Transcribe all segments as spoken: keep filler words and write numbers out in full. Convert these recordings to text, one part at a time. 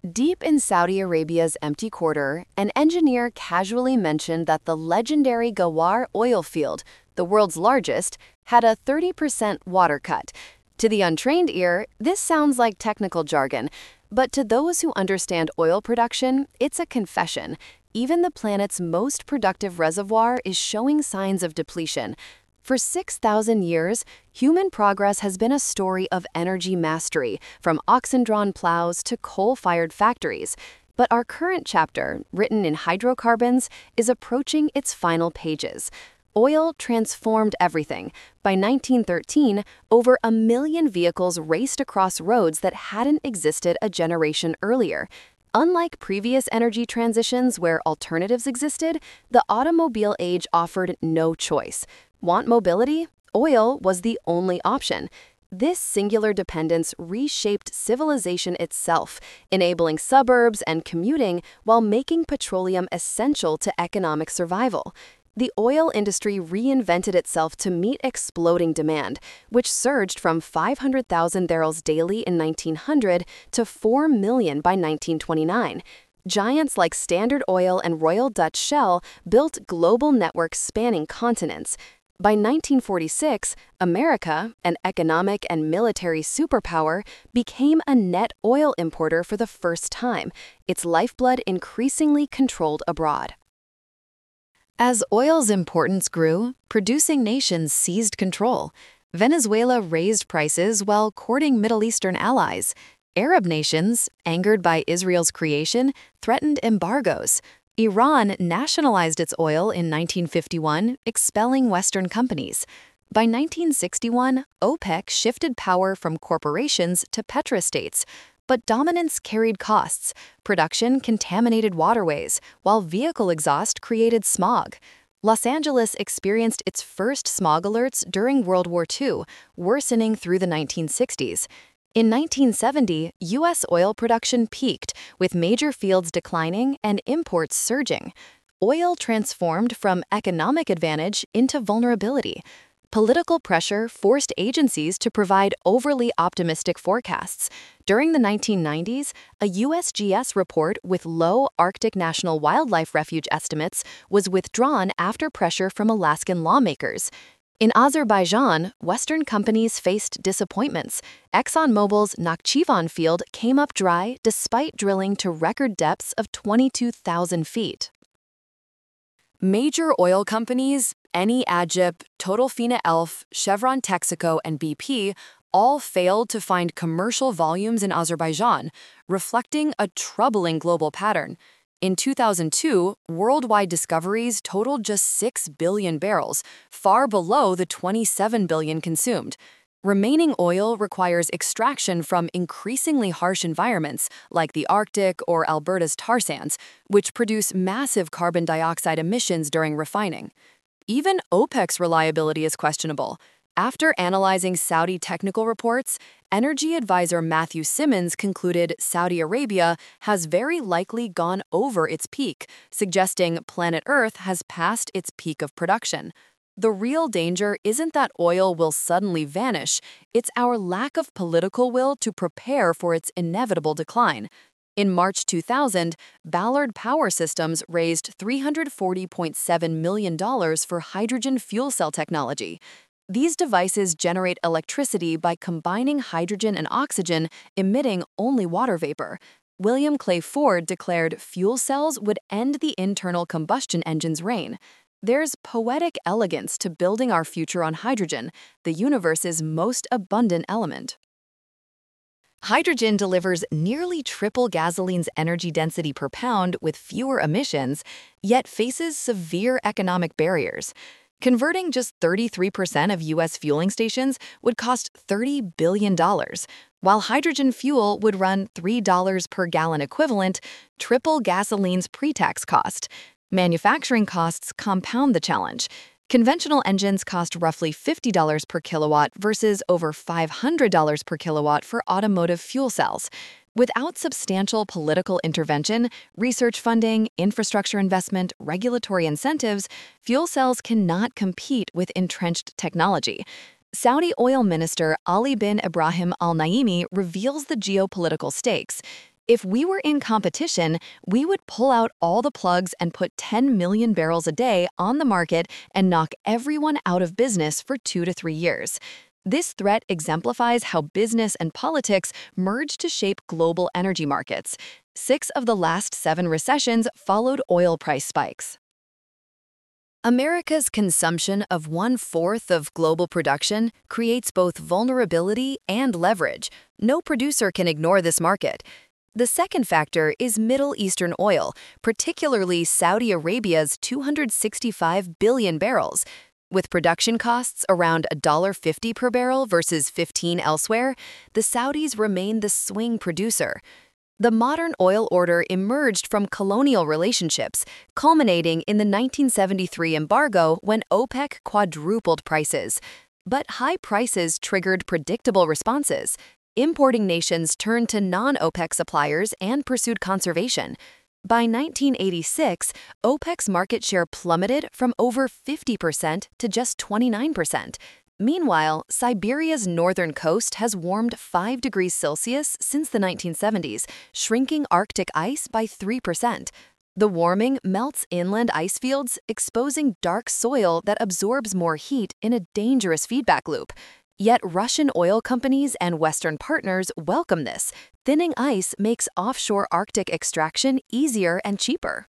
Deep in Saudi Arabia's empty quarter, an engineer casually mentioned that the legendary Ghawar oil field, the world's largest, had a thirty percent water cut. To the untrained ear, this sounds like technical jargon, but to those who understand oil production, it's a confession. Even the planet's most productive reservoir is showing signs of depletion. For six thousand years, human progress has been a story of energy mastery, from oxen-drawn plows to coal-fired factories. But our current chapter, written in hydrocarbons, is approaching its final pages. Oil transformed everything. By nineteen thirteen, over a million vehicles raced across roads that hadn't existed a generation earlier. Unlike previous energy transitions where alternatives existed, the automobile age offered no choice. Want mobility? Oil was the only option. This singular dependence reshaped civilization itself, enabling suburbs and commuting while making petroleum essential to economic survival. The oil industry reinvented itself to meet exploding demand, which surged from five hundred thousand barrels daily in nineteen hundred to four million by nineteen twenty-nine. Giants like Standard Oil and Royal Dutch Shell built global networks spanning continents. By nineteen forty-six, America, an economic and military superpower, became a net oil importer for the first time, its lifeblood increasingly controlled abroad. As oil's importance grew, producing nations seized control. Venezuela raised prices while courting Middle Eastern allies. Arab nations, angered by Israel's creation, threatened embargoes. Iran nationalized its oil in nineteen fifty-one, expelling Western companies. By nineteen sixty-one, OPEC shifted power from corporations to petrostates, but dominance carried costs. Production contaminated waterways, while vehicle exhaust created smog. Los Angeles experienced its first smog alerts during World War Two, worsening through the nineteen sixties. In nineteen seventy, U S oil production peaked, with major fields declining and imports surging. Oil transformed from economic advantage into vulnerability. Political pressure forced agencies to provide overly optimistic forecasts. During the nineteen nineties, a U S G S report with low Arctic National Wildlife Refuge estimates was withdrawn after pressure from Alaskan lawmakers. In Azerbaijan, Western companies faced disappointments. ExxonMobil's Nakhchivan field came up dry despite drilling to record depths of twenty-two thousand feet. Major oil companies, Eni Agip, Total Fina Elf, Chevron Texaco, and B P all failed to find commercial volumes in Azerbaijan, reflecting a troubling global pattern. In two thousand two, worldwide discoveries totaled just six billion barrels, far below the twenty-seven billion consumed. Remaining oil requires extraction from increasingly harsh environments like the Arctic or Alberta's tar sands, which produce massive carbon dioxide emissions during refining. Even OPEC's reliability is questionable. After analyzing Saudi technical reports, energy advisor Matthew Simmons concluded Saudi Arabia has very likely gone over its peak, suggesting planet Earth has passed its peak of production. The real danger isn't that oil will suddenly vanish, it's our lack of political will to prepare for its inevitable decline. In March two thousand, Ballard Power Systems raised three hundred forty point seven million dollars for hydrogen fuel cell technology. These devices generate electricity by combining hydrogen and oxygen, emitting only water vapor. William Clay Ford declared fuel cells would end the internal combustion engine's reign. There's poetic elegance to building our future on hydrogen, the universe's most abundant element. Hydrogen delivers nearly triple gasoline's energy density per pound with fewer emissions, yet faces severe economic barriers. Converting just thirty-three percent of U S fueling stations would cost thirty billion dollars, while hydrogen fuel would run three dollars per gallon equivalent, triple gasoline's pre-tax cost. Manufacturing costs compound the challenge. Conventional engines cost roughly fifty dollars per kilowatt versus over five hundred dollars per kilowatt for automotive fuel cells. Without substantial political intervention, research funding, infrastructure investment, regulatory incentives, fuel cells cannot compete with entrenched technology. Saudi oil minister Ali bin Ibrahim al-Naimi reveals the geopolitical stakes. If we were in competition, we would pull out all the plugs and put ten million barrels a day on the market and knock everyone out of business for two to three years. This threat exemplifies how business and politics merge to shape global energy markets. Six of the last seven recessions followed oil price spikes. America's consumption of one-fourth of global production creates both vulnerability and leverage. No producer can ignore this market. The second factor is Middle Eastern oil, particularly Saudi Arabia's two hundred sixty-five billion barrels. With production costs around one dollar fifty per barrel versus fifteen elsewhere, the Saudis remain the swing producer. The modern oil order emerged from colonial relationships, culminating in the nineteen seventy-three embargo when OPEC quadrupled prices. But high prices triggered predictable responses. Importing nations turned to non-OPEC suppliers and pursued conservation. By nineteen eighty-six, OPEC's market share plummeted from over fifty percent to just twenty-nine percent. Meanwhile, Siberia's northern coast has warmed five degrees Celsius since the nineteen seventies, shrinking Arctic ice by three percent. The warming melts inland ice fields, exposing dark soil that absorbs more heat in a dangerous feedback loop. Yet Russian oil companies and Western partners welcome this. Thinning ice makes offshore Arctic extraction easier and cheaper.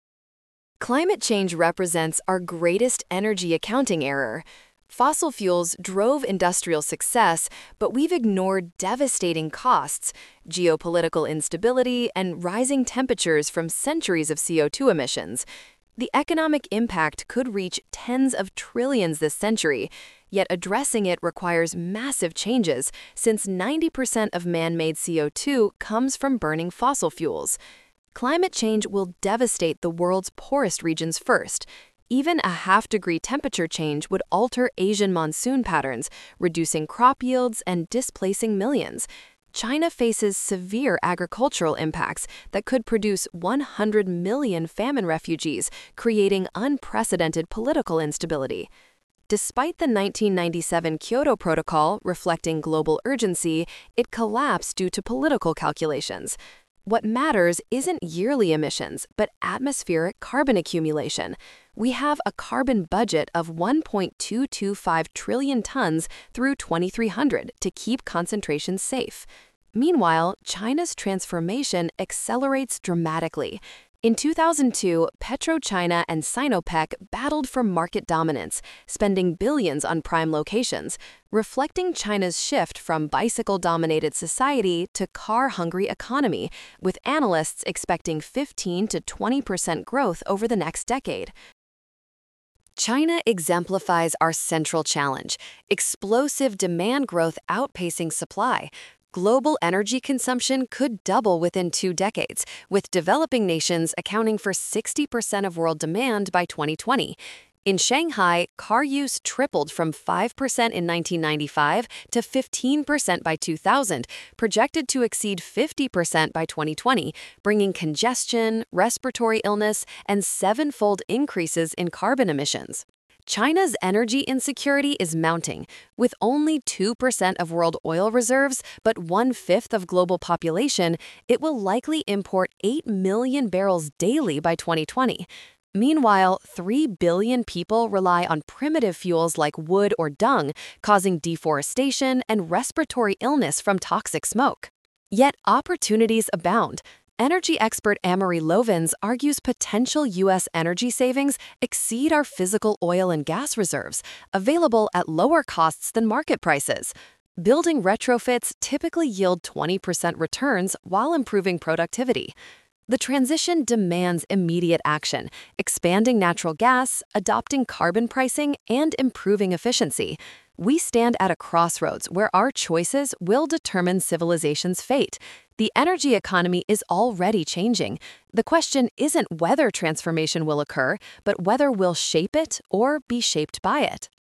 Climate change represents our greatest energy accounting error. Fossil fuels drove industrial success, but we've ignored devastating costs, geopolitical instability, and rising temperatures from centuries of C O two emissions. The economic impact could reach tens of trillions this century, yet addressing it requires massive changes, since ninety percent of man-made C O two comes from burning fossil fuels. Climate change will devastate the world's poorest regions first. Even a half-degree temperature change would alter Asian monsoon patterns, reducing crop yields and displacing millions. China faces severe agricultural impacts that could produce one hundred million famine refugees, creating unprecedented political instability. Despite the nineteen ninety-seven Kyoto Protocol reflecting global urgency, it collapsed due to political calculations. What matters isn't yearly emissions, but atmospheric carbon accumulation. We have a carbon budget of one point two two five trillion tons through twenty-three hundred to keep concentrations safe. Meanwhile, China's transformation accelerates dramatically. In two thousand two, PetroChina and Sinopec battled for market dominance, spending billions on prime locations, reflecting China's shift from bicycle-dominated society to car-hungry economy, with analysts expecting fifteen to twenty percent growth over the next decade. China exemplifies our central challenge: explosive demand growth outpacing supply. Global energy consumption could double within two decades, with developing nations accounting for sixty percent of world demand by twenty twenty. In Shanghai, car use tripled from five percent in nineteen ninety-five to fifteen percent by two thousand, projected to exceed fifty percent by twenty twenty, bringing congestion, respiratory illness, and seven-fold increases in carbon emissions. China's energy insecurity is mounting. With only two percent of world oil reserves but one-fifth of global population, it will likely import eight million barrels daily by twenty twenty. Meanwhile, three billion people rely on primitive fuels like wood or dung, causing deforestation and respiratory illness from toxic smoke. Yet opportunities abound. Energy expert Amory Lovins argues potential U S energy savings exceed our physical oil and gas reserves, available at lower costs than market prices. Building retrofits typically yield twenty percent returns while improving productivity. The transition demands immediate action, expanding natural gas, adopting carbon pricing, and improving efficiency. We stand at a crossroads where our choices will determine civilization's fate. The energy economy is already changing. The question isn't whether transformation will occur, but whether we'll shape it or be shaped by it.